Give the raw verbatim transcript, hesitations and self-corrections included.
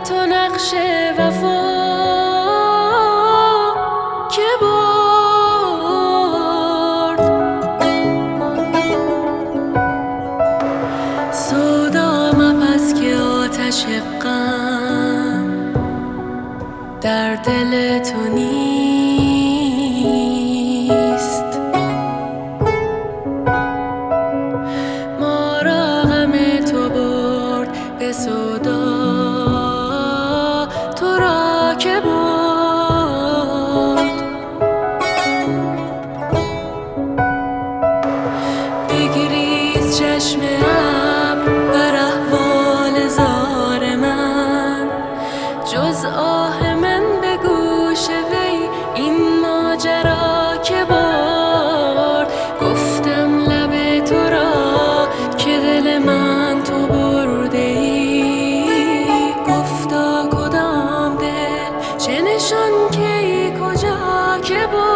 تو نقش وفا که برد، سودا مپس که آتش غم در دل تو نیست. ما را غم تو برد به سودا، تو را که برد. بگریز چشم ابر بر احوال زار من، جز آه من به گوش وی این ماجرا که برد. گفتم لب تو را که دل من تو برده ای، گفتا کدام دل چه نشان کی کجا که برد.